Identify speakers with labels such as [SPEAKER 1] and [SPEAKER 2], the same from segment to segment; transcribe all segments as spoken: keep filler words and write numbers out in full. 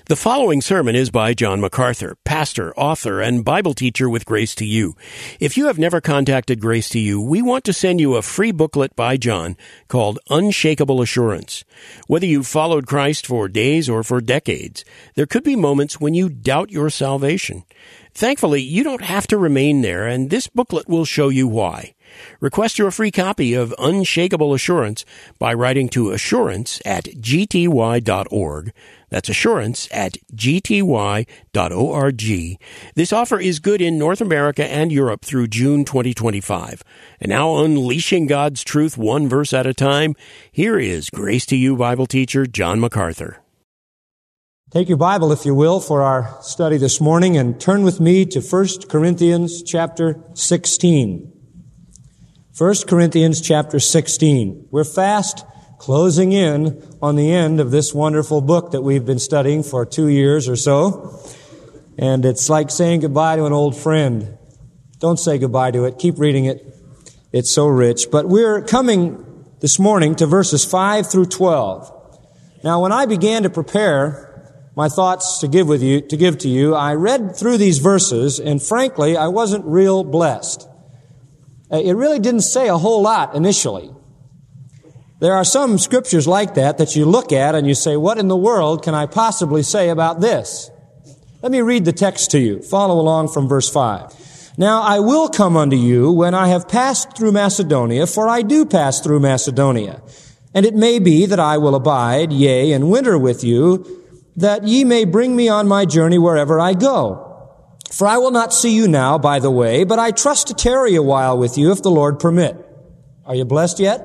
[SPEAKER 1] The following sermon is by John MacArthur, pastor, author, and Bible teacher with Grace to You. If you have never contacted Grace to You, we want to send you a free booklet by John called Unshakable Assurance. Whether you've followed Christ for days or for decades, there could be moments when you doubt your salvation. Thankfully, you don't have to remain there, and this booklet will show you why. Request your free copy of Unshakable Assurance by writing to assurance at g t y dot org. That's assurance at g t y dot org. This offer is good in North America and Europe through June twenty twenty-five. And now, unleashing God's truth one verse at a time, here is Grace to You Bible teacher John MacArthur.
[SPEAKER 2] Take your Bible, if you will, for our study this morning, and turn with me to First Corinthians chapter sixteen. First Corinthians chapter sixteen. We're fast closing in on the end of this wonderful book that we've been studying for two years or so. And it's like saying goodbye to an old friend. Don't say goodbye to it. Keep reading it. It's so rich. But we're coming this morning to verses five through twelve. Now, when I began to prepare my thoughts to give with you, to give to you, I read through these verses, and frankly, I wasn't real blessed. It really didn't say a whole lot initially. There are some scriptures like that that you look at and you say, what in the world can I possibly say about this? Let me read the text to you. Follow along from verse five. Now I will come unto you when I have passed through Macedonia, for I do pass through Macedonia. And it may be that I will abide, yea, and winter with you, that ye may bring me on my journey wherever I go. For I will not see you now by the way, but I trust to tarry a while with you if the Lord permit. Are you blessed yet?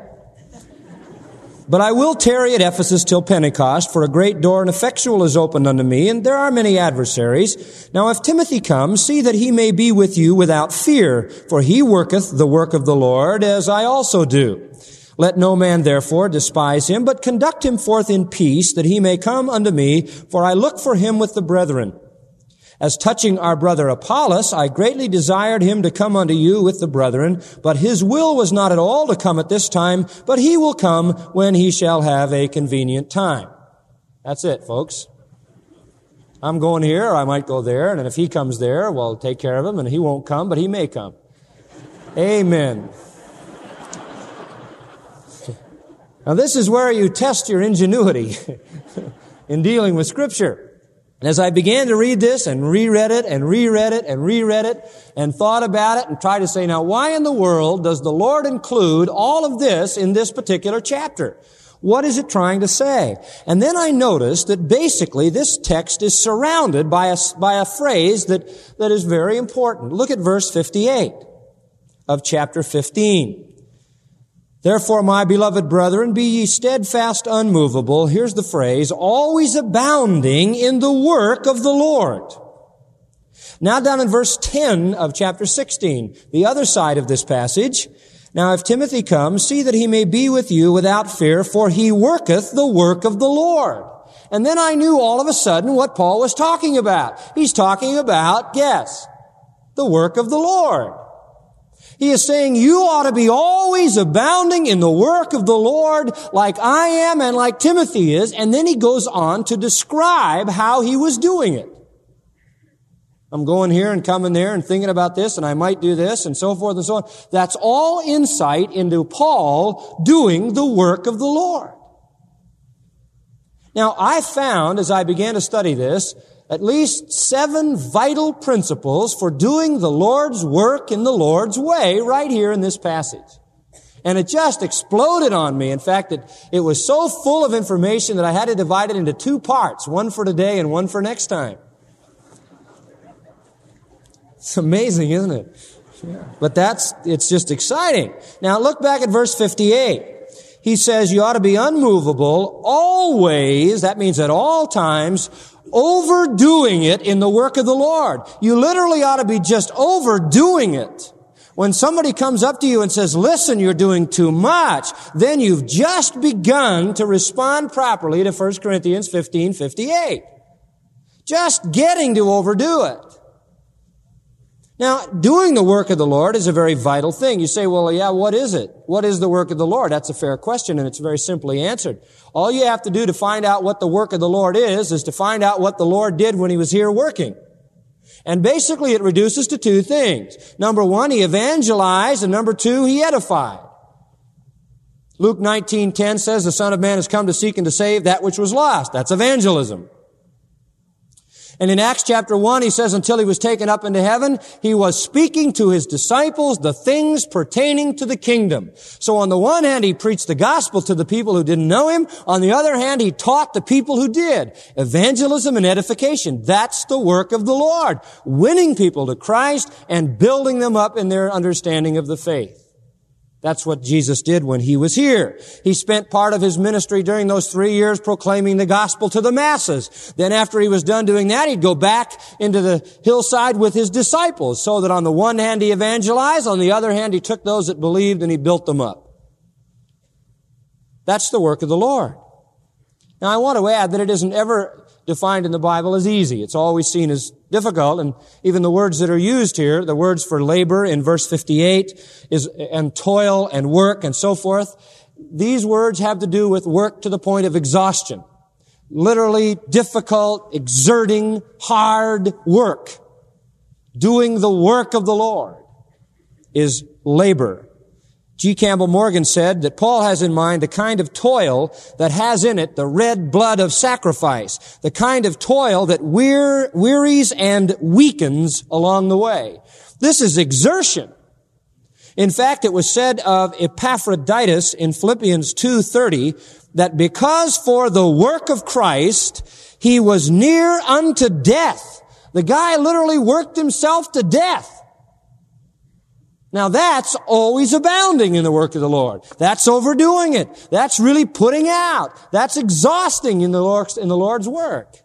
[SPEAKER 2] But I will tarry at Ephesus till Pentecost, for a great door and effectual is opened unto me, and there are many adversaries. Now if Timothy comes, see that he may be with you without fear, for he worketh the work of the Lord, as I also do. Let no man therefore despise him, but conduct him forth in peace, that he may come unto me, for I look for him with the brethren. As touching our brother Apollos, I greatly desired him to come unto you with the brethren, but his will was not at all to come at this time, but he will come when he shall have a convenient time. That's it, folks. I'm going here, or I might go there, and if he comes there, well, take care of him, and he won't come, but he may come. Amen. Now this is where you test your ingenuity in dealing with Scripture. And as I began to read this and reread it and reread it and reread it and thought about it and tried to say, now why in the world does the Lord include all of this in this particular chapter? What is it trying to say? And then I noticed that basically this text is surrounded by a, by a phrase that, that is very important. Look at verse fifty-eight of chapter fifteen. Therefore, my beloved brethren, be ye steadfast, unmovable. Here's the phrase, always abounding in the work of the Lord. Now down in verse ten of chapter sixteen, the other side of this passage. Now if Timothy comes, see that he may be with you without fear, for he worketh the work of the Lord. And then I knew all of a sudden what Paul was talking about. He's talking about, guess, the work of the Lord. He is saying you ought to be always abounding in the work of the Lord like I am and like Timothy is. And then he goes on to describe how he was doing it. I'm going here and coming there and thinking about this and I might do this and so forth and so on. That's all insight into Paul doing the work of the Lord. Now, I found as I began to study this, at least seven vital principles for doing the Lord's work in the Lord's way right here in this passage. And it just exploded on me. In fact, it, it was so full of information that I had to divide it into two parts, one for today and one for next time. It's amazing, isn't it? Yeah. But that's, it's just exciting. Now look back at verse fifty-eight. He says you ought to be unmovable, always, that means at all times, overdoing it in the work of the Lord. You literally ought to be just overdoing it. When somebody comes up to you and says, listen, you're doing too much, then you've just begun to respond properly to First Corinthians fifteen fifty-eight. Just getting to overdo it. Now, doing the work of the Lord is a very vital thing. You say, well, yeah, what is it? What is the work of the Lord? That's a fair question, and it's very simply answered. All you have to do to find out what the work of the Lord is, is to find out what the Lord did when He was here working. And basically it reduces to two things. Number one, He evangelized, and number two, He edified. Luke nineteen ten says, the Son of Man has come to seek and to save that which was lost. That's evangelism. And in Acts chapter one, He says, until He was taken up into heaven, He was speaking to His disciples the things pertaining to the kingdom. So on the one hand, He preached the gospel to the people who didn't know Him. On the other hand, He taught the people who did. Evangelism and edification. That's the work of the Lord. Winning people to Christ and building them up in their understanding of the faith. That's what Jesus did when He was here. He spent part of His ministry during those three years proclaiming the gospel to the masses. Then after He was done doing that, He'd go back into the hillside with His disciples, so that on the one hand He evangelized, on the other hand He took those that believed and He built them up. That's the work of the Lord. Now I want to add that it isn't ever defined in the Bible as easy. It's always seen as difficult, and even the words that are used here, the words for labor in verse fifty-eight is, and toil and work and so forth, these words have to do with work to the point of exhaustion. Literally difficult, exerting, hard work. Doing the work of the Lord is labor. G. Campbell Morgan said that Paul has in mind the kind of toil that has in it the red blood of sacrifice, the kind of toil that wear, wearies and weakens along the way. This is exertion. In fact, it was said of Epaphroditus in Philippians two thirty that because for the work of Christ he was near unto death. The guy literally worked himself to death. Now that's always abounding in the work of the Lord. That's overdoing it. That's really putting out. That's exhausting in the Lord's, in the Lord's work.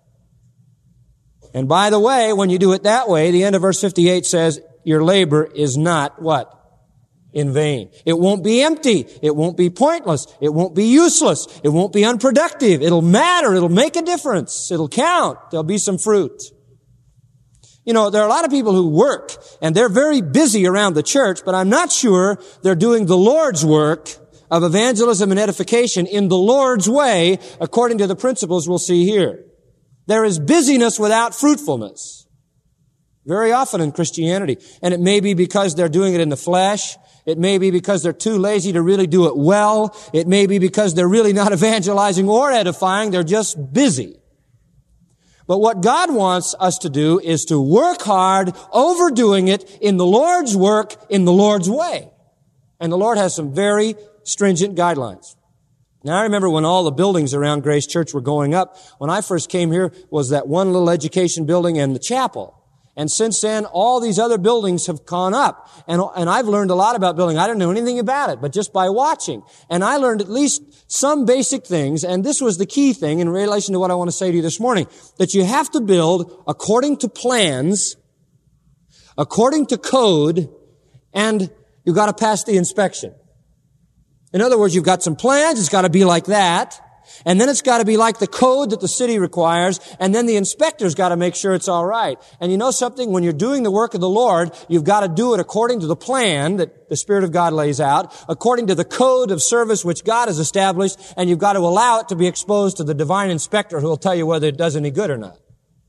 [SPEAKER 2] And by the way, when you do it that way, the end of verse fifty-eight says, your labor is not what? In vain. It won't be empty. It won't be pointless. It won't be useless. It won't be unproductive. It'll matter. It'll make a difference. It'll count. There'll be some fruit. You know, there are a lot of people who work, and they're very busy around the church, but I'm not sure they're doing the Lord's work of evangelism and edification in the Lord's way, according to the principles we'll see here. There is busyness without fruitfulness. Very often in Christianity. And it may be because they're doing it in the flesh. It may be because they're too lazy to really do it well. It may be because they're really not evangelizing or edifying. They're just busy. But what God wants us to do is to work hard, overdoing it in the Lord's work, in the Lord's way. And the Lord has some very stringent guidelines. Now I remember when all the buildings around Grace Church were going up. When I first came here was that one little education building and the chapel. And since then, all these other buildings have gone up. And, and I've learned a lot about building. I didn't know anything about it, but just by watching. And I learned at least some basic things, and this was the key thing in relation to what I want to say to you this morning, that you have to build according to plans, according to code, and you've got to pass the inspection. In other words, you've got some plans, it's got to be like that. And then it's got to be like the code that the city requires, and then the inspector's got to make sure it's all right. And you know something? When you're doing the work of the Lord, you've got to do it according to the plan that the Spirit of God lays out, according to the code of service which God has established, and you've got to allow it to be exposed to the divine inspector who will tell you whether it does any good or not.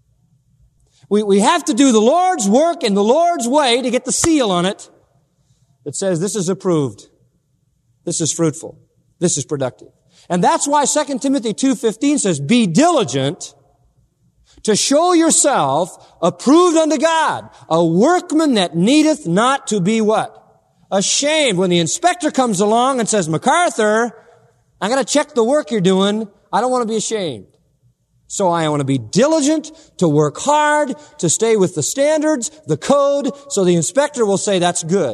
[SPEAKER 2] We, we have to do the Lord's work in the Lord's way to get the seal on it that says this is approved, this is fruitful, this is productive. And that's why Second Timothy two fifteen says, be diligent to show yourself approved unto God, a workman that needeth not to be what? Ashamed. When the inspector comes along and says, MacArthur, I'm going to check the work you're doing. I don't want to be ashamed. So I want to be diligent, to work hard, to stay with the standards, the code, so the inspector will say that's good.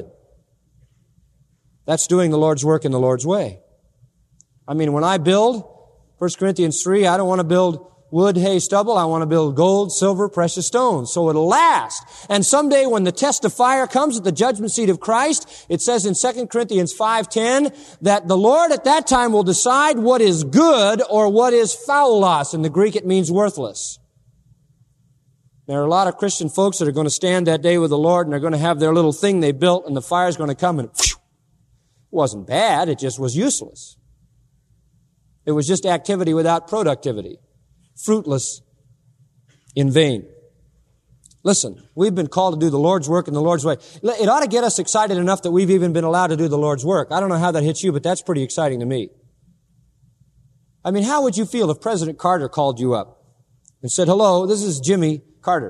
[SPEAKER 2] That's doing the Lord's work in the Lord's way. I mean, when I build, First Corinthians three, I don't want to build wood, hay, stubble. I want to build gold, silver, precious stones. So it'll last. And someday when the test of fire comes at the judgment seat of Christ, it says in Second Corinthians five ten that the Lord at that time will decide what is good or what is faulos. In the Greek it means worthless. There are a lot of Christian folks that are going to stand that day with the Lord, and they're going to have their little thing they built, and the fire's going to come, and whew, it wasn't bad, it just was useless. It was just activity without productivity. Fruitless, in vain. Listen, we've been called to do the Lord's work in the Lord's way. It ought to get us excited enough that we've even been allowed to do the Lord's work. I don't know how that hits you, but that's pretty exciting to me. I mean, how would you feel if President Carter called you up and said, hello, this is Jimmy Carter.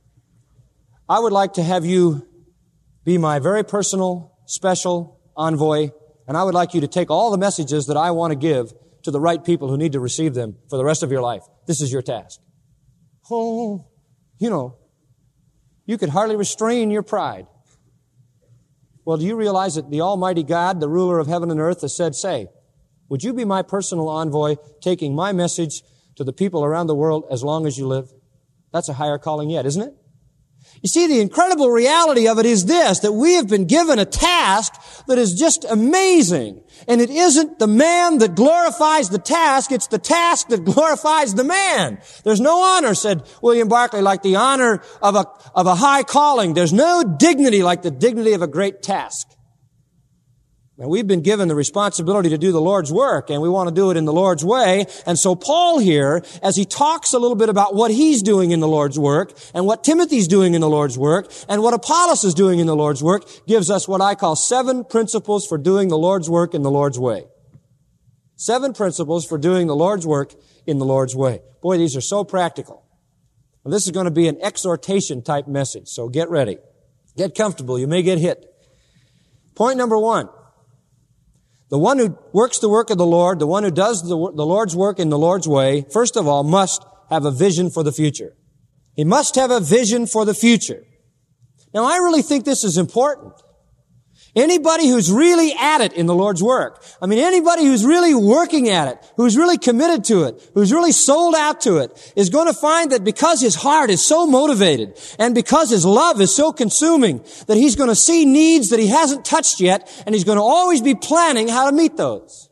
[SPEAKER 2] I would like to have you be my very personal, special envoy, and I would like you to take all the messages that I want to give to the right people who need to receive them for the rest of your life. This is your task. Oh, you know, you could hardly restrain your pride. Well, do you realize that the Almighty God, the ruler of heaven and earth, has said, say, would you be my personal envoy, taking my message to the people around the world as long as you live? That's a higher calling yet, isn't it? You see, the incredible reality of it is this, that we have been given a task that is just amazing. And it isn't the man that glorifies the task, it's the task that glorifies the man. There's no honor, said William Barclay, like the honor of a, of a high calling. There's no dignity like the dignity of a great task. Now, we've been given the responsibility to do the Lord's work, and we want to do it in the Lord's way. And so Paul here, as he talks a little bit about what he's doing in the Lord's work, and what Timothy's doing in the Lord's work, and what Apollos is doing in the Lord's work, gives us what I call seven principles for doing the Lord's work in the Lord's way. Seven principles for doing the Lord's work in the Lord's way. Boy, these are so practical. And this is going to be an exhortation type message, so get ready. Get comfortable. You may get hit. Point number one. The one who works the work of the Lord, the one who does the, the Lord's work in the Lord's way, first of all, must have a vision for the future. He must have a vision for the future. Now, I really think this is important. Anybody who's really at it in the Lord's work, I mean, anybody who's really working at it, who's really committed to it, who's really sold out to it, is going to find that because his heart is so motivated and because his love is so consuming, that he's going to see needs that he hasn't touched yet, and he's going to always be planning how to meet those.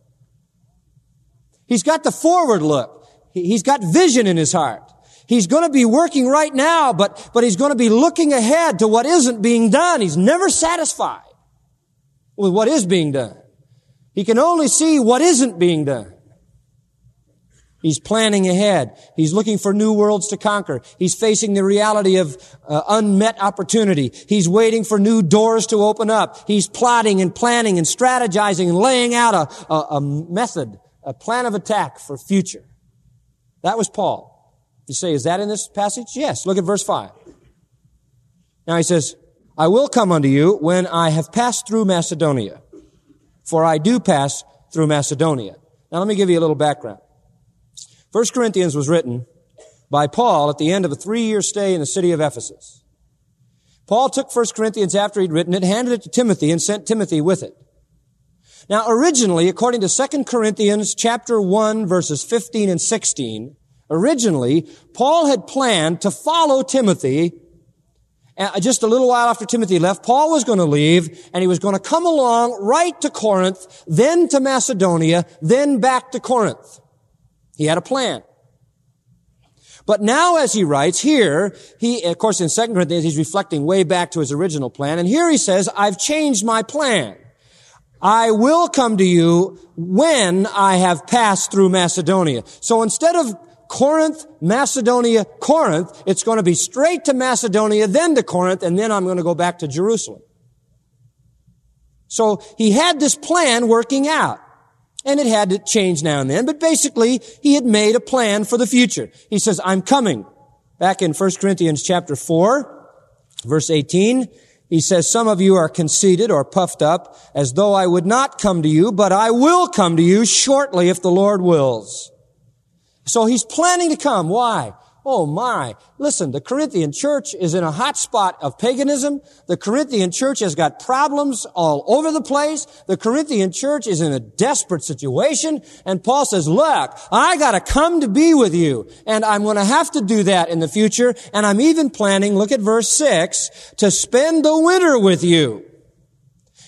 [SPEAKER 2] He's got the forward look. He's got vision in his heart. He's going to be working right now, but, but he's going to be looking ahead to what isn't being done. He's never satisfied with what is being done. He can only see what isn't being done. He's planning ahead. He's looking for new worlds to conquer. He's facing the reality of uh, unmet opportunity. He's waiting for new doors to open up. He's plotting and planning and strategizing and laying out a, a, a method, a plan of attack for future. That was Paul. You say, is that in this passage? Yes. Look at verse five. Now he says, I will come unto you when I have passed through Macedonia, for I do pass through Macedonia. Now let me give you a little background. First Corinthians was written by Paul at the end of a three-year stay in the city of Ephesus. Paul took First Corinthians after he'd written it, handed it to Timothy, and sent Timothy with it. Now originally, according to Second Corinthians chapter one, verses fifteen and sixteen, originally, Paul had planned to follow Timothy. Just a little while after Timothy left, Paul was going to leave, and he was going to come along right to Corinth, then to Macedonia, then back to Corinth. He had a plan. But now as he writes here, he, of course in Second Corinthians, he's reflecting way back to his original plan, and here he says, I've changed my plan. I will come to you when I have passed through Macedonia. So instead of Corinth, Macedonia, Corinth, it's going to be straight to Macedonia, then to Corinth, and then I'm going to go back to Jerusalem. So he had this plan working out, and it had to change now and then, but basically he had made a plan for the future. He says, I'm coming. Back in First Corinthians chapter four, verse eighteen, he says, some of you are conceited or puffed up as though I would not come to you, but I will come to you shortly if the Lord wills. So he's planning to come. Why? Oh my. Listen, the Corinthian church is in a hot spot of paganism. The Corinthian church has got problems all over the place. The Corinthian church is in a desperate situation. And Paul says, look, I gotta come to be with you. And I'm gonna have to do that in the future. And I'm even planning, look at verse six, to spend the winter with you.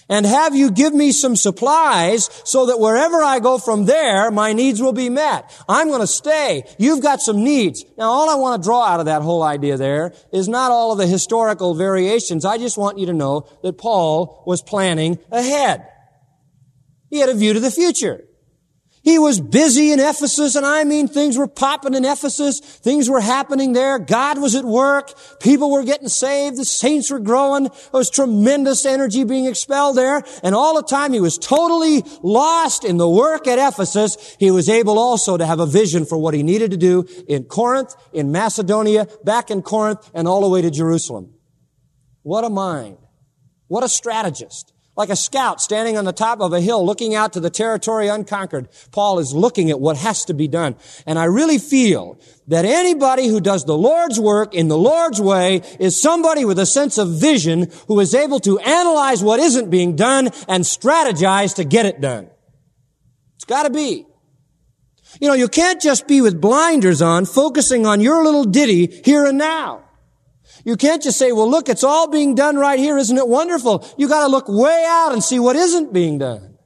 [SPEAKER 2] And have you give me some supplies so that wherever I go from there, my needs will be met. I'm going to stay. You've got some needs. Now, all I want to draw out of that whole idea there is not all of the historical variations. I just want you to know that Paul was planning ahead. He had a view to the future. He was busy in Ephesus, and I mean things were popping in Ephesus. Things were happening there. God was at work. People were getting saved. The saints were growing. There was tremendous energy being expelled there. And all the time he was totally lost in the work at Ephesus. He was able also to have a vision for what he needed to do in Corinth, in Macedonia, back in Corinth, and all the way to Jerusalem. What a mind. What a strategist. Like a scout standing on the top of a hill looking out to the territory unconquered, Paul is looking at what has to be done. And I really feel that anybody who does the Lord's work in the Lord's way is somebody with a sense of vision who is able to analyze what isn't being done and strategize to get it done. It's got to be. You know, you can't just be with blinders on, focusing on your little ditty here and now. You can't just say, well, look, it's all being done right here. Isn't it wonderful? You got to look way out and see what isn't being done.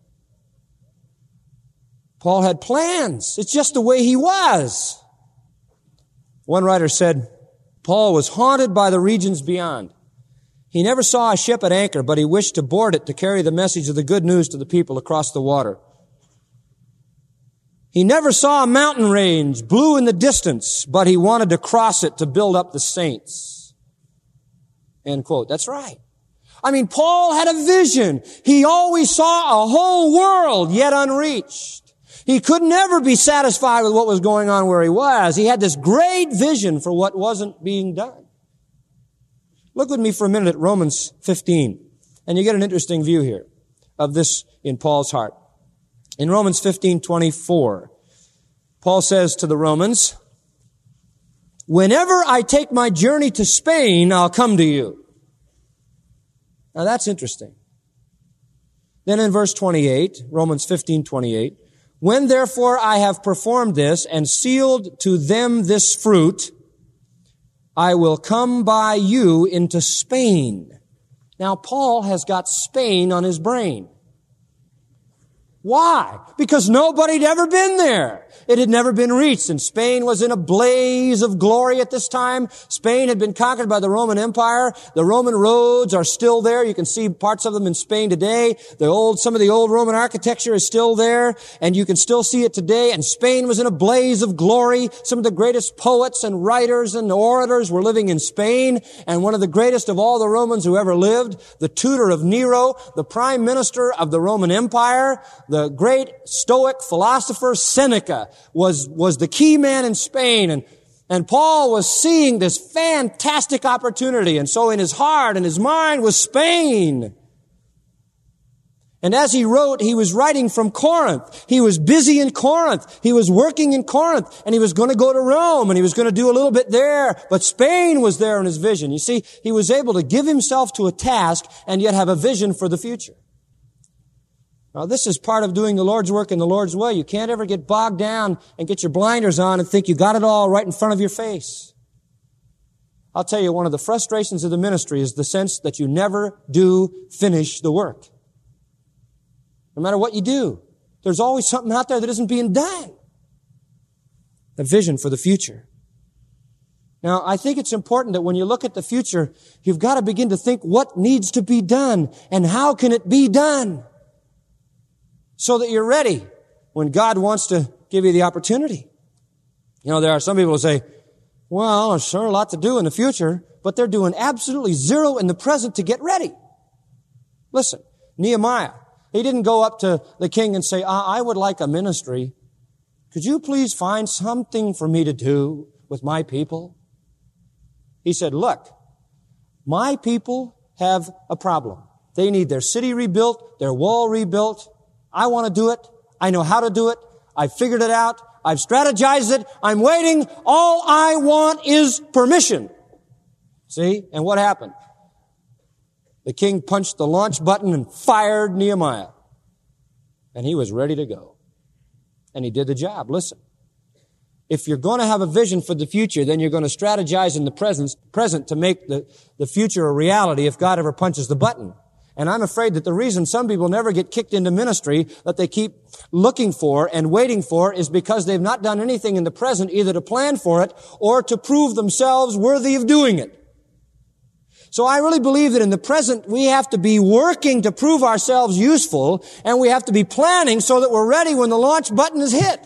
[SPEAKER 2] Paul had plans. It's just the way he was. One writer said, Paul was haunted by the regions beyond. He never saw a ship at anchor, but he wished to board it to carry the message of the good news to the people across the water. He never saw a mountain range blue in the distance, but he wanted to cross it to build up the saints. End quote. That's right. I mean, Paul had a vision. He always saw a whole world yet unreached. He could never be satisfied with what was going on where he was. He had this great vision for what wasn't being done. Look with me for a minute at Romans fifteen, and you get an interesting view here of this in Paul's heart. In Romans fifteen twenty-four, Paul says to the Romans, whenever I take my journey to Spain, I'll come to you. Now that's interesting. Then in verse twenty-eight, Romans fifteen twenty-eight, when therefore I have performed this and sealed to them this fruit, I will come by you into Spain. Now Paul has got Spain on his brain. Why? Because nobody had ever been there. It had never been reached, and Spain was in a blaze of glory at this time. Spain had been conquered by the Roman Empire. The Roman roads are still there. You can see parts of them in Spain today. The old, some of the old Roman architecture is still there, and you can still see it today. And Spain was in a blaze of glory. Some of the greatest poets and writers and orators were living in Spain, and one of the greatest of all the Romans who ever lived, the tutor of Nero, the prime minister of the Roman Empire, the great Stoic philosopher Seneca was, was the key man in Spain. And, and Paul was seeing this fantastic opportunity. And so in his heart and his mind was Spain. And as he wrote, he was writing from Corinth. He was busy in Corinth. He was working in Corinth. And he was going to go to Rome. And he was going to do a little bit there. But Spain was there in his vision. You see, he was able to give himself to a task and yet have a vision for the future. Now, this is part of doing the Lord's work in the Lord's way. You can't ever get bogged down and get your blinders on and think you got it all right in front of your face. I'll tell you, one of the frustrations of the ministry is the sense that you never do finish the work. No matter what you do, there's always something out there that isn't being done. The vision for the future. Now, I think it's important that when you look at the future, you've got to begin to think what needs to be done and how can it be done, so that you're ready when God wants to give you the opportunity. You know, there are some people who say, well, there's sure a lot to do in the future, but they're doing absolutely zero in the present to get ready. Listen, Nehemiah, he didn't go up to the king and say, I would like a ministry. Could you please find something for me to do with my people? He said, look, my people have a problem. They need their city rebuilt, their wall rebuilt. I want to do it. I know how to do it. I've figured it out. I've strategized it. I'm waiting. All I want is permission. See? And what happened? The king punched the launch button and fired Nehemiah. And he was ready to go. And he did the job. Listen. If you're going to have a vision for the future, then you're going to strategize in the present, present to make the, the future a reality if God ever punches the button. And I'm afraid that the reason some people never get kicked into ministry that they keep looking for and waiting for is because they've not done anything in the present either to plan for it or to prove themselves worthy of doing it. So I really believe that in the present we have to be working to prove ourselves useful, and we have to be planning so that we're ready when the launch button is hit.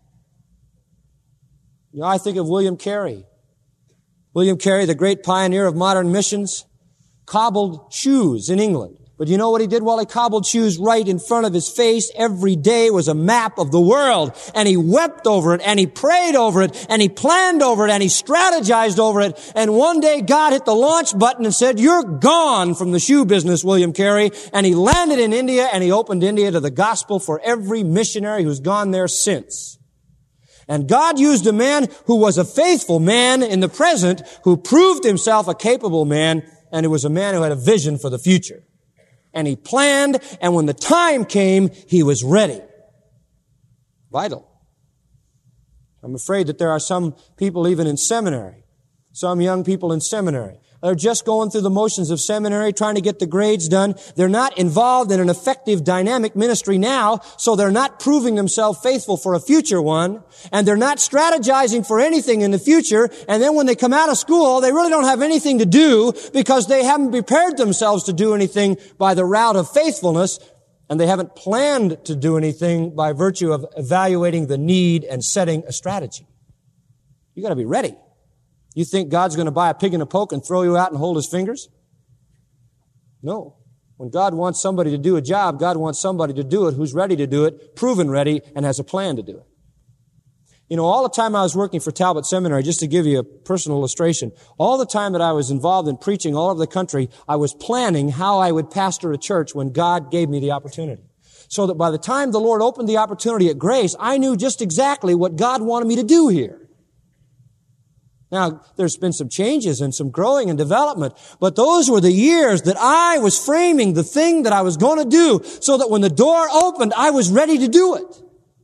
[SPEAKER 2] You know, I think of William Carey. William Carey, the great pioneer of modern missions, cobbled shoes in England. But you know what he did while he cobbled shoes? Right in front of his face every day was a map of the world. And he wept over it, and he prayed over it, and he planned over it, and he strategized over it. And one day God hit the launch button and said, "You're gone from the shoe business, William Carey." And he landed in India, and he opened India to the gospel for every missionary who's gone there since. And God used a man who was a faithful man in the present, who proved himself a capable man, and it was a man who had a vision for the future. And he planned, and when the time came, he was ready. Vital. I'm afraid that there are some people even in seminary, some young people in seminary. They're just going through the motions of seminary, trying to get the grades done. They're not involved in an effective, dynamic ministry now, so they're not proving themselves faithful for a future one, and they're not strategizing for anything in the future, and then when they come out of school, they really don't have anything to do because they haven't prepared themselves to do anything by the route of faithfulness, and they haven't planned to do anything by virtue of evaluating the need and setting a strategy. You got to be ready. You think God's going to buy a pig in a poke and throw you out and hold his fingers? No. When God wants somebody to do a job, God wants somebody to do it who's ready to do it, proven ready, and has a plan to do it. You know, all the time I was working for Talbot Seminary, just to give you a personal illustration, all the time that I was involved in preaching all over the country, I was planning how I would pastor a church when God gave me the opportunity. So that by the time the Lord opened the opportunity at Grace, I knew just exactly what God wanted me to do here. Now, there's been some changes and some growing and development, but those were the years that I was framing the thing that I was going to do so that when the door opened, I was ready to do it.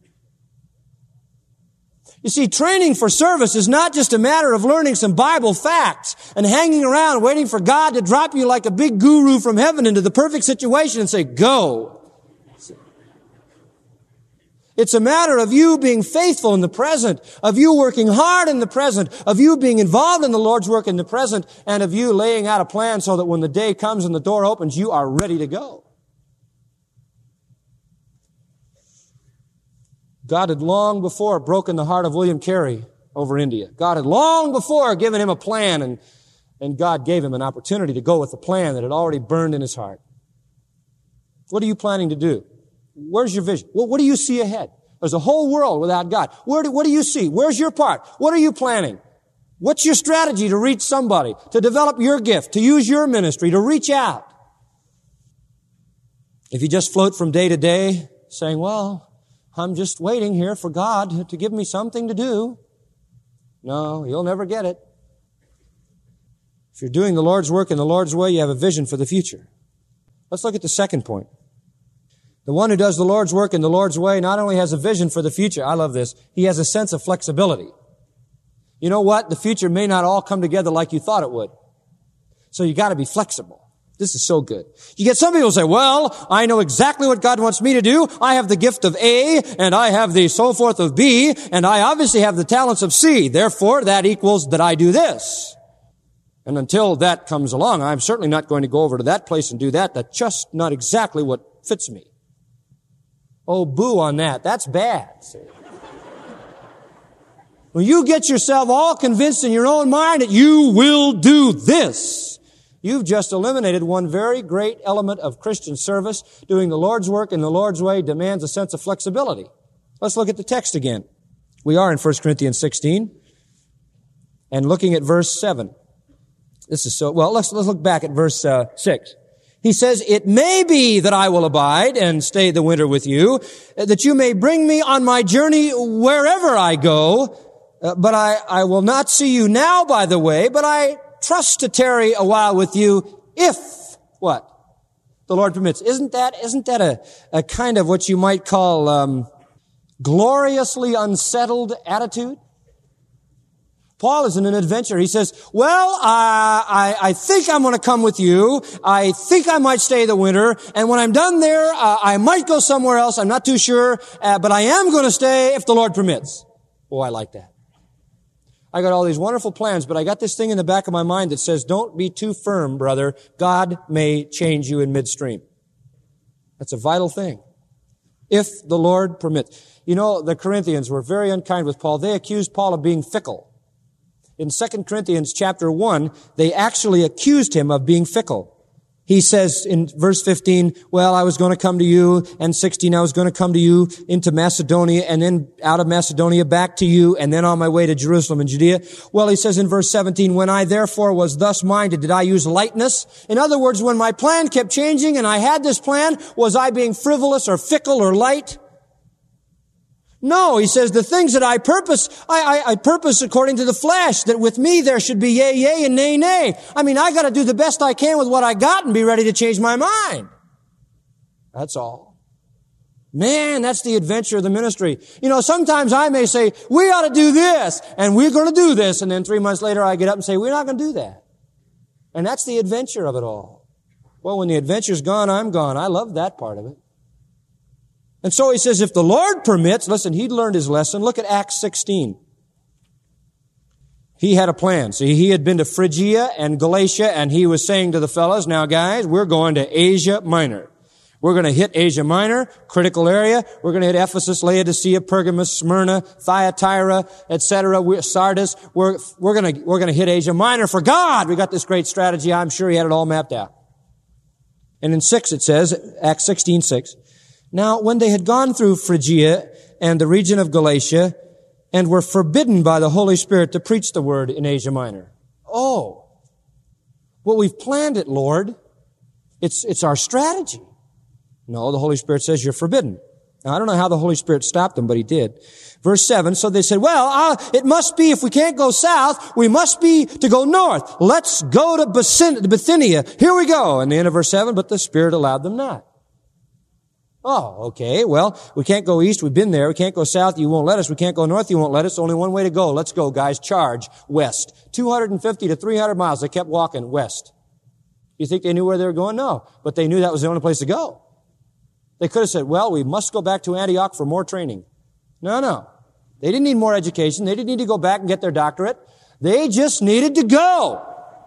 [SPEAKER 2] You see, training for service is not just a matter of learning some Bible facts and hanging around waiting for God to drop you like a big guru from heaven into the perfect situation and say, "Go." It's a matter of you being faithful in the present, of you working hard in the present, of you being involved in the Lord's work in the present, and of you laying out a plan so that when the day comes and the door opens, you are ready to go. God had long before broken the heart of William Carey over India. God had long before given him a plan, and, and God gave him an opportunity to go with the plan that had already burned in his heart. What are you planning to do? Where's your vision? What, what do you see ahead? There's a whole world without God. Where do, what do you see? Where's your part? What are you planning? What's your strategy to reach somebody, to develop your gift, to use your ministry, to reach out? If you just float from day to day saying, "Well, I'm just waiting here for God to give me something to do," no, you'll never get it. If you're doing the Lord's work in the Lord's way, you have a vision for the future. Let's look at the second point. The one who does the Lord's work in the Lord's way not only has a vision for the future, I love this, he has a sense of flexibility. You know what? The future may not all come together like you thought it would. So you got to be flexible. This is so good. You get some people say, "Well, I know exactly what God wants me to do. I have the gift of A, and I have the so forth of B, and I obviously have the talents of C. Therefore, that equals that I do this. And until that comes along, I'm certainly not going to go over to that place and do that. That's just not exactly what fits me." Oh, boo on that. That's bad. See? When you get yourself all convinced in your own mind that you will do this, you've just eliminated one very great element of Christian service. Doing the Lord's work in the Lord's way demands a sense of flexibility. Let's look at the text again. We are in First Corinthians sixteen and looking at verse seven. This is so, well, let's, let's look back at verse uh, six. He says, "It may be that I will abide and stay the winter with you, that you may bring me on my journey wherever I go. Uh, but I, I will not see you now by the way, but I trust to tarry a while with you if," what? "The Lord permits." Isn't that, isn't that a, a kind of what you might call, um, gloriously unsettled attitude? Paul is in an adventure. He says, well, uh, I, I think I'm going to come with you. I think I might stay the winter. And when I'm done there, uh, I might go somewhere else. I'm not too sure. Uh, but I am going to stay if the Lord permits. Oh, I like that. I got all these wonderful plans, but I got this thing in the back of my mind that says, don't be too firm, brother. God may change you in midstream. That's a vital thing. If the Lord permits. You know, the Corinthians were very unkind with Paul. They accused Paul of being fickle. In Second Corinthians chapter one, they actually accused him of being fickle. He says in verse fifteen, well, I was going to come to you, and sixteen, I was going to come to you into Macedonia, and then out of Macedonia back to you, and then on my way to Jerusalem and Judea. Well, he says in verse seventeen, when I therefore was thus minded, did I use lightness? In other words, when my plan kept changing and I had this plan, was I being frivolous or fickle or light? No, he says, the things that I purpose, I, I, I purpose according to the flesh, that with me there should be yea, yea, and nay, nay. I mean, I gotta do the best I can with what I got and be ready to change my mind. That's all. Man, that's the adventure of the ministry. You know, sometimes I may say, we ought to do this, and we're gonna do this, and then three months later I get up and say, we're not gonna do that. And that's the adventure of it all. Well, when the adventure's gone, I'm gone. I love that part of it. And so he says, if the Lord permits, listen, he'd learned his lesson. Look at Acts sixteen. He had a plan. See, he had been to Phrygia and Galatia, and he was saying to the fellows, now guys, we're going to Asia Minor. We're going to hit Asia Minor, critical area. We're going to hit Ephesus, Laodicea, Pergamos, Smyrna, Thyatira, et cetera, Sardis. We're, we're going to, we're going to hit Asia Minor for God. We got this great strategy. I'm sure he had it all mapped out. And in six it says, Acts sixteen six, now, when they had gone through Phrygia and the region of Galatia and were forbidden by the Holy Spirit to preach the word in Asia Minor. Oh, well, we've planned it, Lord. It's, it's our strategy. No, the Holy Spirit says you're forbidden. Now, I don't know how the Holy Spirit stopped them, but he did. Verse seven, so they said, well, uh, it must be, if we can't go south, we must be to go north. Let's go to Bithynia. Here we go. And the end of verse seven, but the Spirit allowed them not. Oh, okay. Well, we can't go east. We've been there. We can't go south. You won't let us. We can't go north. You won't let us. Only one way to go. Let's go, guys. Charge west. two hundred fifty to three hundred miles. They kept walking west. You think they knew where they were going? No. But they knew that was the only place to go. They could have said, well, we must go back to Antioch for more training. No, no. They didn't need more education. They didn't need to go back and get their doctorate. They just needed to go.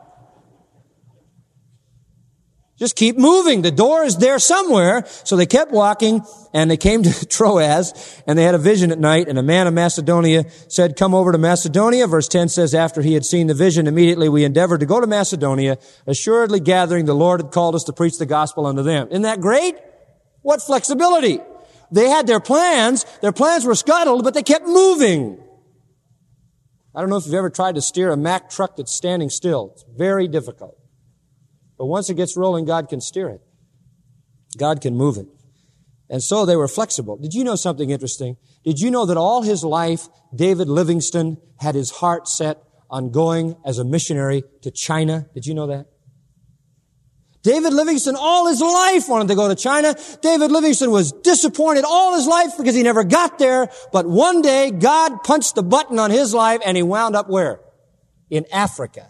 [SPEAKER 2] Just keep moving. The door is there somewhere. So they kept walking, and they came to Troas, and they had a vision at night, and a man of Macedonia said, come over to Macedonia. Verse ten says, after he had seen the vision, immediately we endeavored to go to Macedonia, assuredly gathering the Lord had called us to preach the gospel unto them. Isn't that great? What flexibility. They had their plans. Their plans were scuttled, but they kept moving. I don't know if you've ever tried to steer a Mack truck that's standing still. It's very difficult. But once it gets rolling, God can steer it. God can move it. And so they were flexible. Did you know something interesting? Did you know that all his life, David Livingstone had his heart set on going as a missionary to China? Did you know that? David Livingstone all his life wanted to go to China. David Livingstone was disappointed all his life because he never got there. But one day, God punched the button on his life, and he wound up where? In Africa.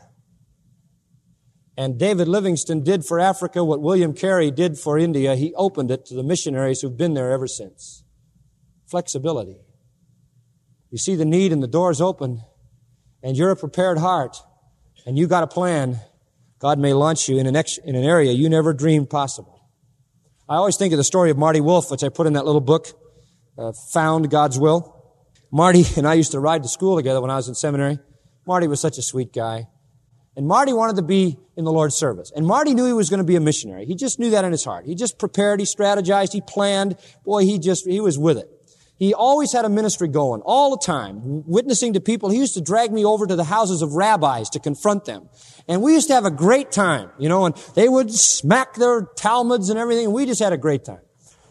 [SPEAKER 2] And David Livingstone did for Africa what William Carey did for India. He opened it to the missionaries who've been there ever since. Flexibility. You see the need and the door's open, and you're a prepared heart, and you got a plan. God may launch you in an, ex- in an area you never dreamed possible. I always think of the story of Marty Wolf, which I put in that little book, uh, Found God's Will. Marty and I used to ride to school together when I was in seminary. Marty was such a sweet guy. And Marty wanted to be in the Lord's service. And Marty knew he was going to be a missionary. He just knew that in his heart. He just prepared, he strategized, he planned. Boy, he just, he was with it. He always had a ministry going, all the time, witnessing to people. He used to drag me over to the houses of rabbis to confront them. And we used to have a great time, you know, and they would smack their Talmuds and everything, and we just had a great time.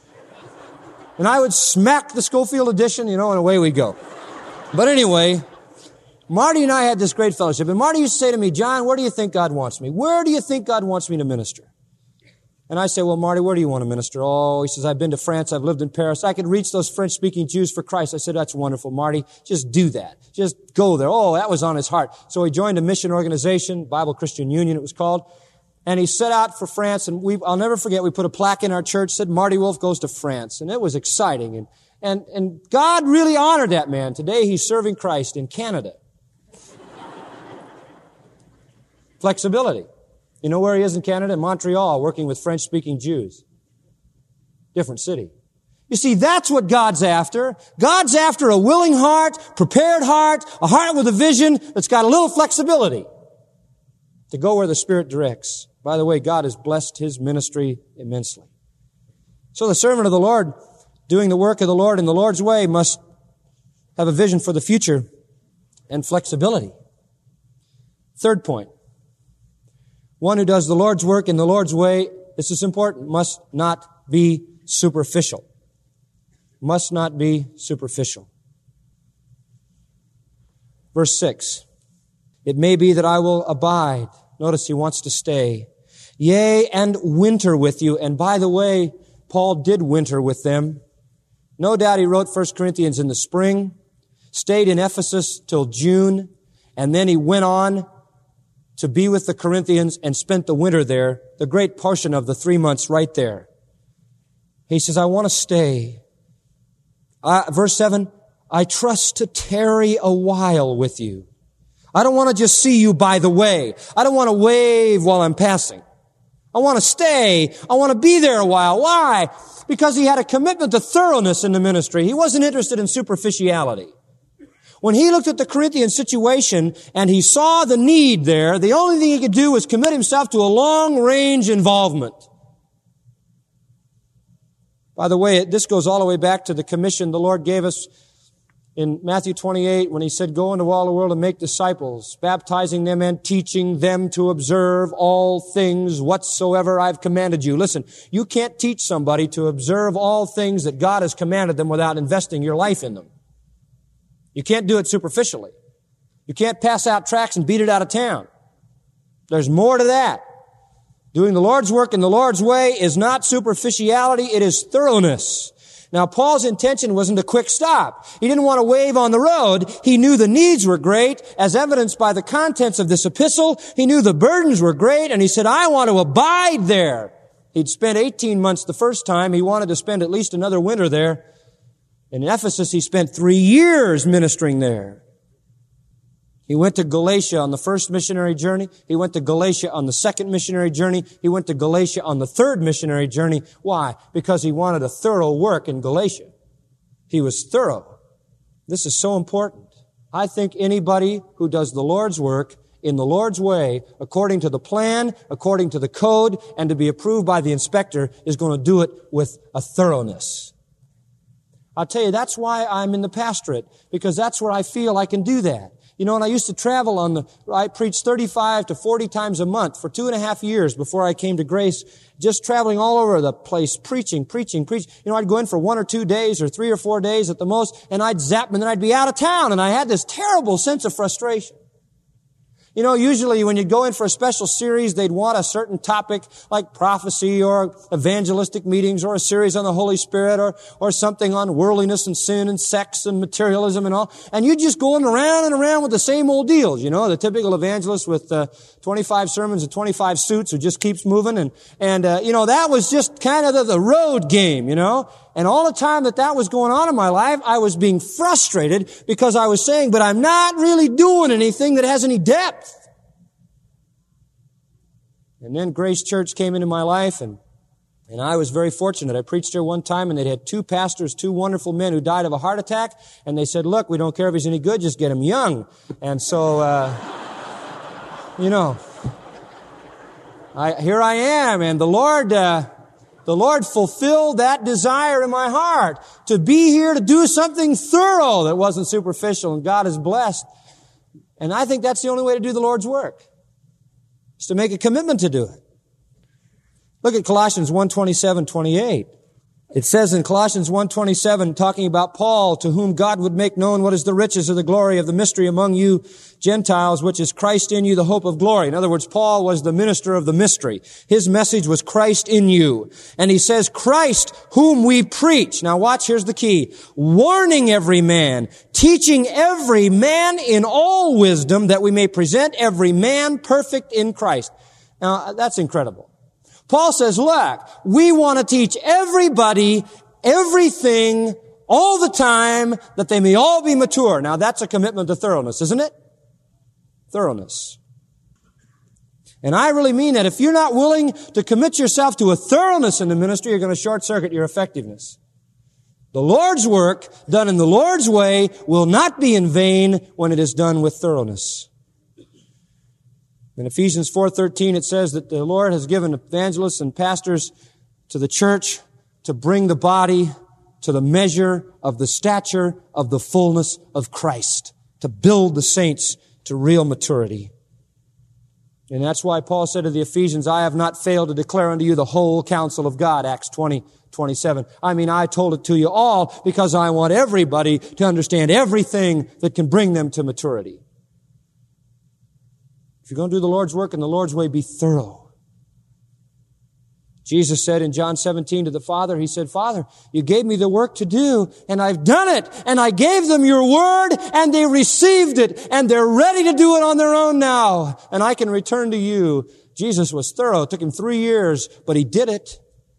[SPEAKER 2] And I would smack the Schofield edition, you know, and away we go. But anyway, Marty and I had this great fellowship. And Marty used to say to me, John, where do you think God wants me? Where do you think God wants me to minister? And I say, well, Marty, where do you want to minister? Oh, he says, I've been to France. I've lived in Paris. I could reach those French-speaking Jews for Christ. I said, that's wonderful, Marty. Just do that. Just go there. Oh, that was on his heart. So he joined a mission organization, Bible Christian Union it was called. And he set out for France. And we, I'll never forget, we put a plaque in our church, said, Marty Wolf goes to France. And it was exciting. And, and, and God really honored that man. Today he's serving Christ in Canada. Flexibility. You know where he is in Canada? In Montreal, working with French-speaking Jews. Different city. You see, that's what God's after. God's after a willing heart, prepared heart, a heart with a vision that's got a little flexibility to go where the Spirit directs. By the way, God has blessed his ministry immensely. So the servant of the Lord, doing the work of the Lord in the Lord's way, must have a vision for the future and flexibility. Third point. One who does the Lord's work in the Lord's way, this is important, must not be superficial. Must not be superficial. Verse six. It may be that I will abide. Notice he wants to stay. Yea, and winter with you. And by the way, Paul did winter with them. No doubt he wrote First Corinthians in the spring, stayed in Ephesus till June, and then he went on to be with the Corinthians and spent the winter there, the great portion of the three months right there. He says, I want to stay. Uh, verse seven, I trust to tarry a while with you. I don't want to just see you by the way. I don't want to wave while I'm passing. I want to stay. I want to be there a while. Why? Because he had a commitment to thoroughness in the ministry. He wasn't interested in superficiality. When he looked at the Corinthian situation and he saw the need there, the only thing he could do was commit himself to a long-range involvement. By the way, this goes all the way back to the commission the Lord gave us in Matthew twenty-eight when he said, go into all the world and make disciples, baptizing them and teaching them to observe all things whatsoever I've commanded you. Listen, you can't teach somebody to observe all things that God has commanded them without investing your life in them. You can't do it superficially. You can't pass out tracts and beat it out of town. There's more to that. Doing the Lord's work in the Lord's way is not superficiality, it is thoroughness. Now, Paul's intention wasn't a quick stop. He didn't want to wave on the road. He knew the needs were great, as evidenced by the contents of this epistle. He knew the burdens were great, and he said, I want to abide there. He'd spent eighteen months the first time. He wanted to spend at least another winter there. In Ephesus, he spent three years ministering there. He went to Galatia on the first missionary journey. He went to Galatia on the second missionary journey. He went to Galatia on the third missionary journey. Why? Because he wanted a thorough work in Galatia. He was thorough. This is so important. I think anybody who does the Lord's work in the Lord's way, according to the plan, according to the code, and to be approved by the inspector, is going to do it with a thoroughness. I'll tell you, that's why I'm in the pastorate, because that's where I feel I can do that. You know, and I used to travel on the, I preached thirty-five to forty times a month for two and a half years before I came to Grace, just traveling all over the place, preaching, preaching, preaching. You know, I'd go in for one or two days or three or four days at the most, and I'd zap, and then I'd be out of town, and I had this terrible sense of frustration. You know, usually when you go in for a special series, they'd want a certain topic like prophecy or evangelistic meetings or a series on the Holy Spirit or, or something on worldliness and sin and sex and materialism and all. And you're just going around and around with the same old deals, you know, the typical evangelist with uh, twenty-five sermons and twenty-five suits who just keeps moving. And, and uh, you know, that was just kind of the, the road game, you know. And all the time that that was going on in my life, I was being frustrated because I was saying, but I'm not really doing anything that has any depth. And then Grace Church came into my life, and and I was very fortunate. I preached there one time, and they had two pastors, two wonderful men who died of a heart attack, and they said, look, we don't care if he's any good, just get him young. And so, uh, you know, I here I am, and the Lord... Uh, The Lord fulfilled that desire in my heart to be here to do something thorough that wasn't superficial, and God is blessed. And I think that's the only way to do the Lord's work, is to make a commitment to do it. Look at Colossians one, twenty-seven, twenty-eight. It says in Colossians one twenty-seven, talking about Paul, to whom God would make known what is the riches of the glory of the mystery among you Gentiles, which is Christ in you, the hope of glory. In other words, Paul was the minister of the mystery. His message was Christ in you. And he says, Christ, whom we preach. Now watch, here's the key. Warning every man, teaching every man in all wisdom, that we may present every man perfect in Christ. Now, that's incredible. Paul says, look, we want to teach everybody everything all the time, that they may all be mature. Now, that's a commitment to thoroughness, isn't it? Thoroughness. And I really mean that. If you're not willing to commit yourself to a thoroughness in the ministry, you're going to short-circuit your effectiveness. The Lord's work, done in the Lord's way, will not be in vain when it is done with thoroughness. In Ephesians four thirteen, it says that the Lord has given evangelists and pastors to the church to bring the body to the measure of the stature of the fullness of Christ, to build the saints to real maturity. And that's why Paul said to the Ephesians, I have not failed to declare unto you the whole counsel of God, Acts twenty twenty-seven. I mean, I told it to you all because I want everybody to understand everything that can bring them to maturity. If you're going to do the Lord's work in the Lord's way, be thorough. Jesus said in John seventeen to the Father, He said, Father, you gave me the work to do, and I've done it, and I gave them your word, and they received it, and they're ready to do it on their own now, and I can return to you. Jesus was thorough. It took Him three years, but He did it.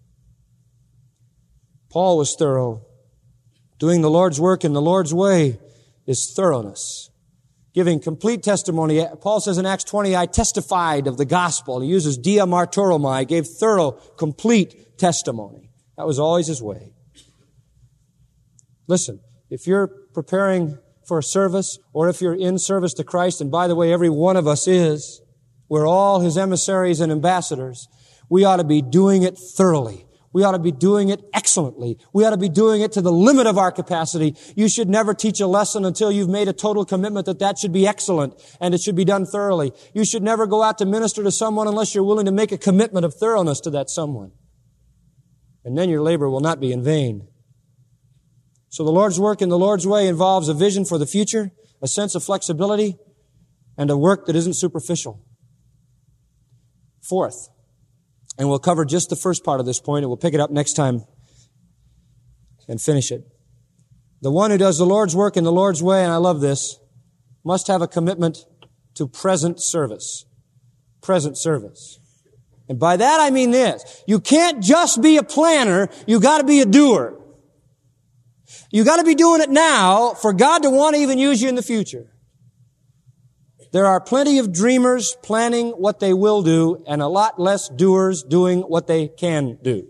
[SPEAKER 2] Paul was thorough. Doing the Lord's work in the Lord's way is thoroughness. Giving complete testimony. Paul says in Acts twenty, I testified of the gospel. He uses dia martyromai, gave thorough, complete testimony. That was always his way. Listen, if you're preparing for a service, or if you're in service to Christ, and by the way, every one of us is, we're all His emissaries and ambassadors, we ought to be doing it thoroughly. We ought to be doing it excellently. We ought to be doing it to the limit of our capacity. You should never teach a lesson until you've made a total commitment that that should be excellent and it should be done thoroughly. You should never go out to minister to someone unless you're willing to make a commitment of thoroughness to that someone. And then your labor will not be in vain. So the Lord's work in the Lord's way involves a vision for the future, a sense of flexibility, and a work that isn't superficial. Fourth, and we'll cover just the first part of this point, and we'll pick it up next time and finish it. The one who does the Lord's work in the Lord's way, and I love this, must have a commitment to present service. Present service. And by that I mean this. You can't just be a planner, you got to be a doer. You got to be doing it now for God to want to even use you in the future. There are plenty of dreamers planning what they will do and a lot less doers doing what they can do.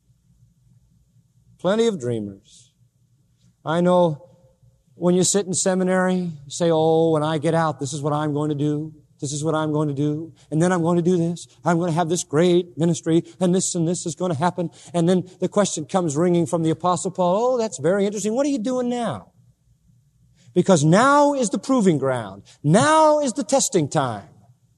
[SPEAKER 2] Plenty of dreamers. I know when you sit in seminary, you say, oh, when I get out, this is what I'm going to do. This is what I'm going to do. And then I'm going to do this. I'm going to have this great ministry and this and this is going to happen. And then the question comes ringing from the Apostle Paul, oh, that's very interesting. What are you doing now? Because now is the proving ground. Now is the testing time.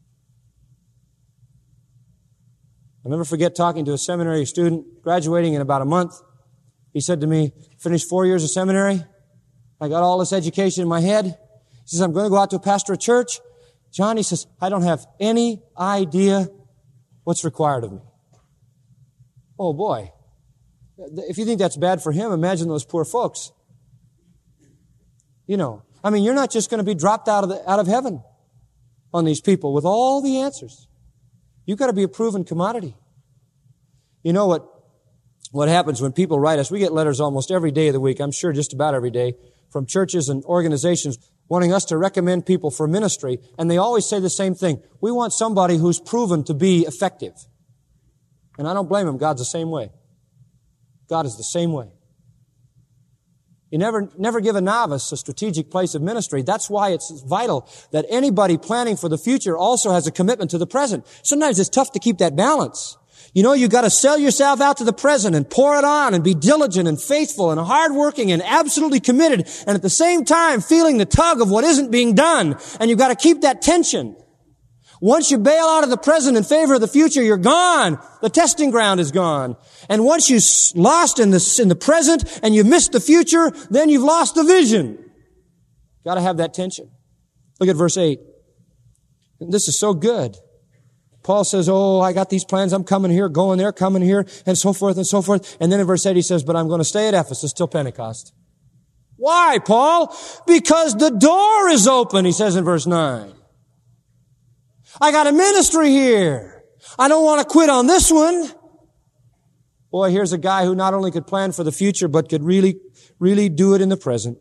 [SPEAKER 2] I'll never forget talking to a seminary student graduating in about a month. He said to me, finished four years of seminary. I got all this education in my head. He says, I'm going to go out to a pastor of church. John, he says, I don't have any idea what's required of me. Oh boy. If you think that's bad for him, imagine those poor folks. You know, I mean, you're not just going to be dropped out of the, out of heaven on these people with all the answers. You've got to be a proven commodity. You know what, what happens when people write us? We get letters almost every day of the week, I'm sure just about every day, from churches and organizations wanting us to recommend people for ministry. And they always say the same thing. We want somebody who's proven to be effective. And I don't blame them. God's the same way. God is the same way. You never, never give a novice a strategic place of ministry. That's why it's vital that anybody planning for the future also has a commitment to the present. Sometimes it's tough to keep that balance. You know, you got to sell yourself out to the present and pour it on and be diligent and faithful and hardworking and absolutely committed, and at the same time feeling the tug of what isn't being done. And you've got to keep that tension. Once you bail out of the present in favor of the future, you're gone. The testing ground is gone. And once you've lost in the, in the present and you've missed the future, then you've lost the vision. Got to have that tension. Look at verse eight. This is so good. Paul says, oh, I got these plans. I'm coming here, going there, coming here, and so forth and so forth. And then in verse eight he says, but I'm going to stay at Ephesus till Pentecost. Why, Paul? Because the door is open, he says in verse nine. I got a ministry here. I don't want to quit on this one. Boy, here's a guy who not only could plan for the future, but could really, really do it in the present.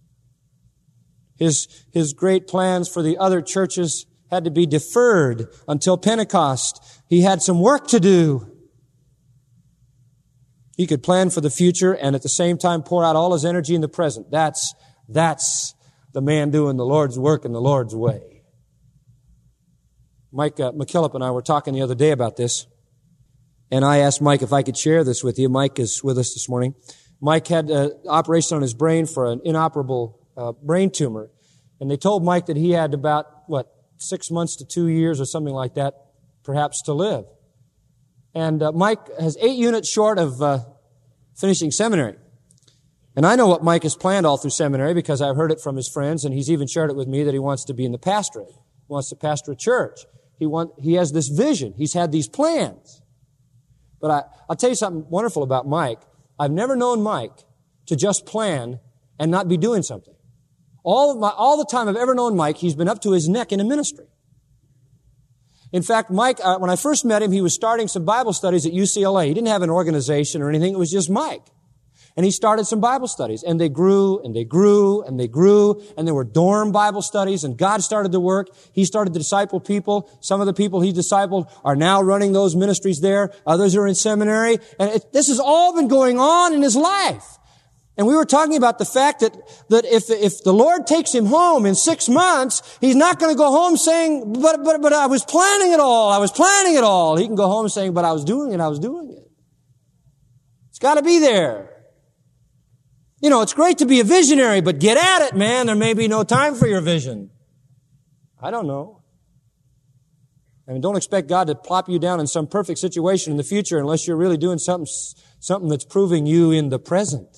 [SPEAKER 2] His, his great plans for the other churches had to be deferred until Pentecost. He had some work to do. He could plan for the future and at the same time pour out all his energy in the present. That's, that's the man doing the Lord's work in the Lord's way. Mike uh, McKillop and I were talking the other day about this, and I asked Mike if I could share this with you. Mike is with us this morning. Mike had an operation on his brain for an inoperable uh, brain tumor, and they told Mike that he had about, what, six months to two years or something like that, perhaps, to live. And uh, Mike has eight units short of uh, finishing seminary. And I know what Mike has planned all through seminary because I've heard it from his friends, and he's even shared it with me that he wants to be in the pastorate. He wants to pastor a church. He want, he has this vision. He's had these plans. But I, I'll tell you something wonderful about Mike. I've never known Mike to just plan and not be doing something. All of my, all the time I've ever known Mike, he's been up to his neck in a ministry. In fact, Mike, uh, when I first met him, he was starting some Bible studies at U C L A. He didn't have an organization or anything. It was just Mike. And he started some Bible studies, and they grew, and they grew, and they grew, and there were dorm Bible studies, and God started to work. He started to disciple people. Some of the people he discipled are now running those ministries there. Others are in seminary. And it, this has all been going on in his life. And we were talking about the fact that, that if, if the Lord takes him home in six months, he's not going to go home saying, but, but, but I was planning it all. I was planning it all. He can go home saying, but I was doing it. I was doing it. It's got to be there. You know, it's great to be a visionary, but get at it, man. There may be no time for your vision. I don't know. I mean, don't expect God to plop you down in some perfect situation in the future unless you're really doing something, something that's proving you in the present.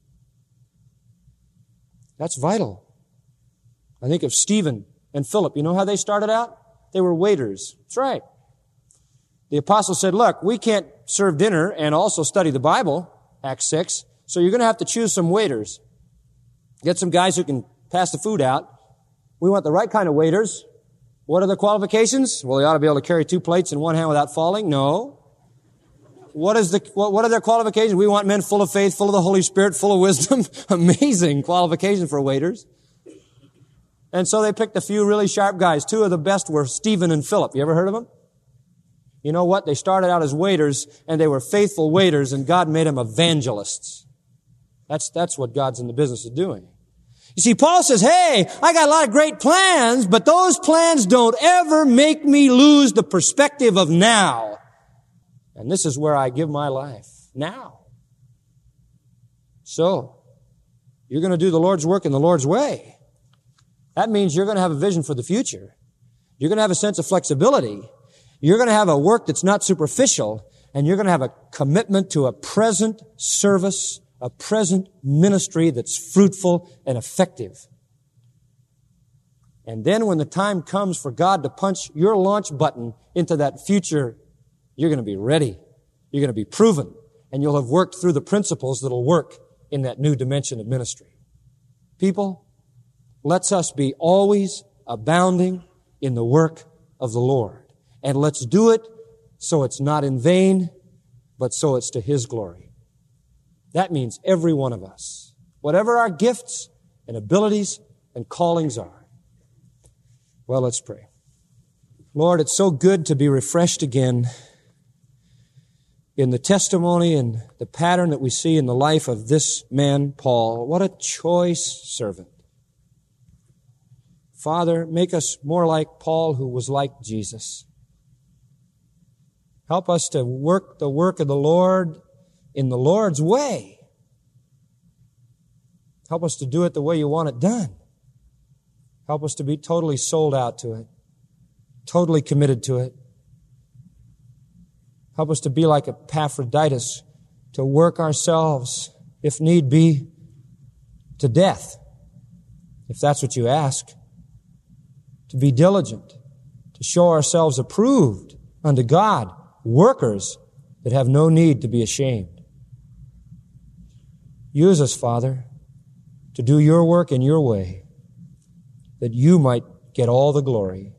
[SPEAKER 2] That's vital. I think of Stephen and Philip. You know how they started out? They were waiters. That's right. The apostle said, look, we can't serve dinner and also study the Bible, Acts six. So you're going to have to choose some waiters. Get some guys who can pass the food out. We want the right kind of waiters. What are their qualifications? Well, they ought to be able to carry two plates in one hand without falling. No. What is the, what, what are their qualifications? We want men full of faith, full of the Holy Spirit, full of wisdom. Amazing qualification for waiters. And so they picked a few really sharp guys. Two of the best were Stephen and Philip. You ever heard of them? You know what? They started out as waiters, and they were faithful waiters, and God made them evangelists. That's, that's what God's in the business of doing. You see, Paul says, hey, I got a lot of great plans, but those plans don't ever make me lose the perspective of now. And this is where I give my life. Now. So, you're going to do the Lord's work in the Lord's way. That means you're going to have a vision for the future. You're going to have a sense of flexibility. You're going to have a work that's not superficial, and you're going to have a commitment to a present service, a present ministry that's fruitful and effective. And then when the time comes for God to punch your launch button into that future, you're going to be ready. You're going to be proven. And you'll have worked through the principles that'll work in that new dimension of ministry. People, let's us be always abounding in the work of the Lord. And let's do it so it's not in vain, but so it's to His glory. That means every one of us, whatever our gifts and abilities and callings are. Well, let's pray. Lord, it's so good to be refreshed again in the testimony and the pattern that we see in the life of this man, Paul. What a choice servant. Father, make us more like Paul, who was like Jesus. Help us to work the work of the Lord in the Lord's way. Help us to do it the way you want it done. Help us to be totally sold out to it. totally committed to it. Help us to be like Epaphroditus, to work ourselves, if need be, to death, if that's what you ask. To be diligent, to show ourselves approved unto God, workers that have no need to be ashamed. Use us, Father, to do your work in your way, that you might get all the glory.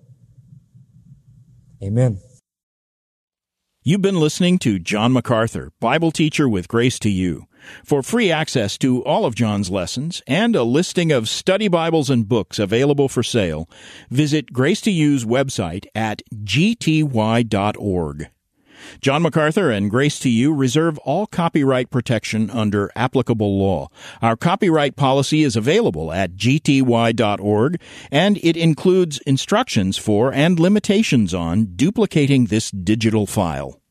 [SPEAKER 2] Amen.
[SPEAKER 3] You've been listening to John MacArthur, Bible teacher with Grace to You. For free access to all of John's lessons and a listing of study Bibles and books available for sale, visit Grace to You's website at g t y dot org. John MacArthur and Grace to You reserve all copyright protection under applicable law. Our copyright policy is available at g t y dot org, and it includes instructions for and limitations on duplicating this digital file.